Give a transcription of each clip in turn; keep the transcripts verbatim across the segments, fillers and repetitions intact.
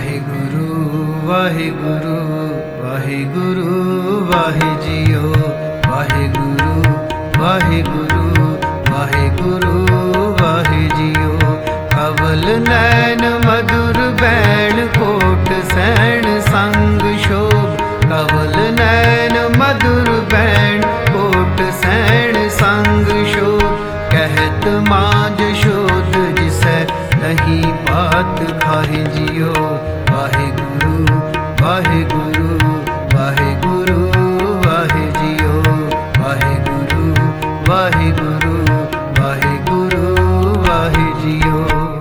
वाहिगुरु वाहिगुरु वाहिगुरु वाहे जियो वाहिगुरु वाहिगुरु वाहिगुरु वाहे जियो। कवल नैन मधुर बैण कोट सैन संग शोभ। कवल नैन मधुर बैण कोट सैन संग शोभ। कहत माज शोध जिसै नहीं बात खाहे जियो। वाहिगुरु वाहिगुरु वाहिगुरु वाहे जियो। वाहिगुरु वाहिगुरु वाहिगुरु वाहे जियो।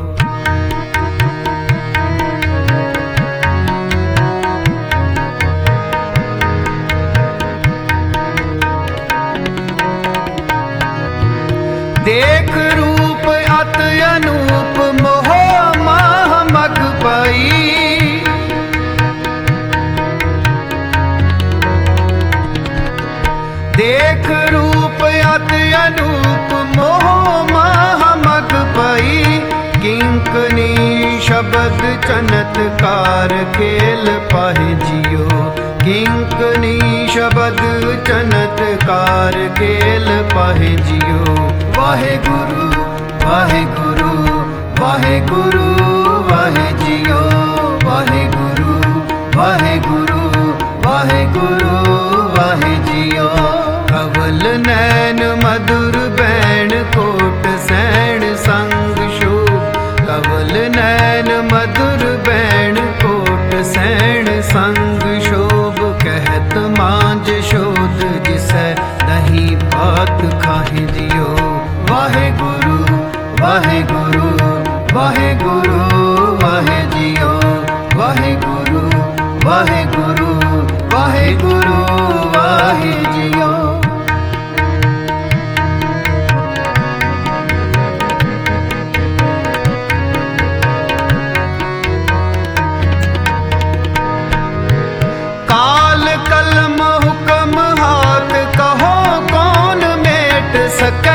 देख रूप अत अनूप मोह माह मग पाई। देख रूप अत अनूप मोह माह मग पाई। किंकनी शब्द चनत्कार खेल पाहे जियो। किंकनी शब्द चनत्कार खेल पाहे जियो। वाहिगुरु वाहिगुरु वाहिगुरु वाहे जियो। वाहिगुरु वाहिगुरु वाहिगुरु वाहे जियो। कवल नैन मधुर बैण कोट सैन संग शोभ। कवल नैन मधुर बैण कोट सैन संग शोभ। कहत मांज शोध जिसै नहीं बात खाहे जियो। वाहिगुरु वाहिगुरु वाहिगुरु वाहे जियो। वाहिगुरु वाहिगुरु वाहिगुरु वाहे जियो। काल कलम हुक्म हाथ कहो कौन मेट सकै।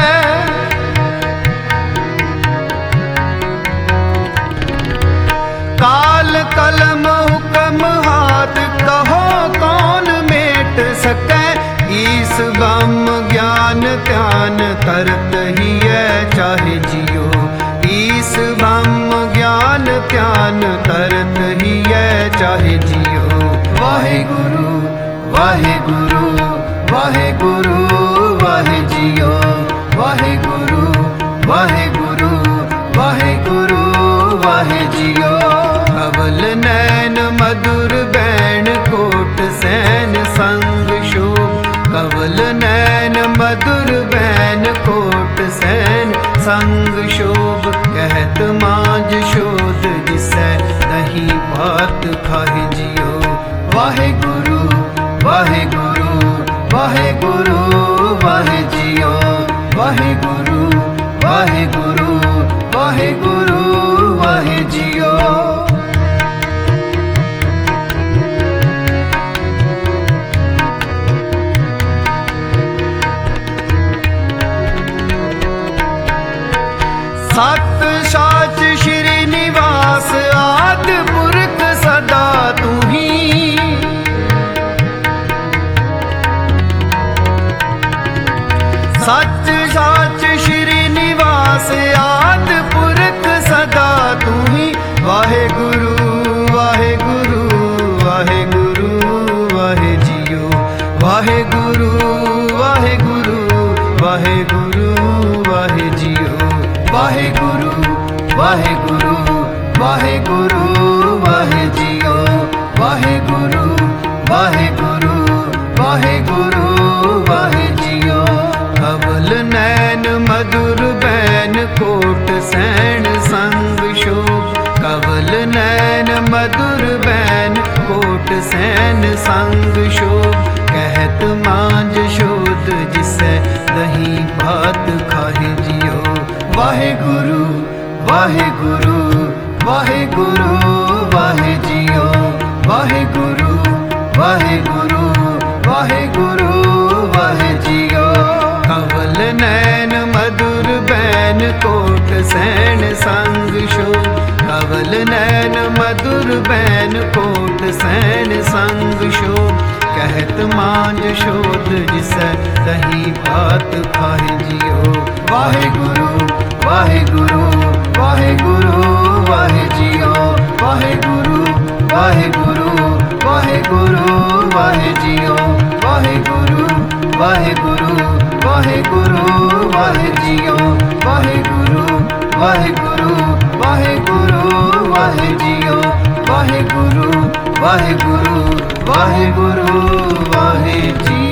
काल कलम हुक्म हाथ कहो कौन मेट सकै। ईस ब्रह्म ज्ञान ध्यान करत ही है चाहे जियो। ईस ब्रह्म ज्ञान ध्यान करत ही है चाहे जियो। वाहिगुरु वाहिगुरु वाहिगुरु वाहे जियो। वाहिगुरु वाहिगुरु वाहिगुरु वाहे जियो। कवल नैन मधुर बैण कोट सैन संग शोभ। कवल नैन मधुर बैण कोट सैन संग शोभ। कहत मांज शोध जिसै नहीं बात खाहे जियो। वाहिगुरु वाहिगुरु वाहिगुरु वाहे जियो। वाहिगुरु वाहिगुरु वाहिगुरु वाहे जियो। सत साच श्री निवास आद पुरख सदा तू ही। सच साच श्री निवास आद पुरख सदा तू ही। वाहिगुरु वाहिगुरु वाहिगुरु वाहे जियो। वाहिगुरु वाहिगुरु वाहिगुरु वाहे जियो। वाहिगुरु वाहिगुरु वाहिगुरु वाहे जियो। वाहिगुरु वाहिगुरु वाहिगुरु वाहे जियो। कवल नैन मधुर बैन कोट सैन संग शोभ। कवल नैन मधुर बैन कोट सैन संग शोभ। कहत मांज शोध जिसै नहीं बात खाहे जियो। वाहिगुरु वाहिगुरु वाहिगुरु वाहे जियो। वाहिगुरु वाहिगुरु वाहिगुरु वाहे जियो। कवल नैन मधुर बैन कोट सैन संग शोभ। कवल लाल नैन मधुर बैन कोट सैन संग शोभ कहत मांझ शोध जिसै तही बात फाहे जियो वाहे गुरु वाहे गुरु वाहे गुरु वाहे जियो वाहे गुरु वाहे गुरु वाहे गुरु वाहे जियो वाहे गुरु वाहे गुरु वाहे गुरु वाहे जियो वाहे गुरु वाहे गुरु वाहे गुरु वाहे जियो वाहे गुरु वाहे गुरु वाहे गुरु वाहे जियो।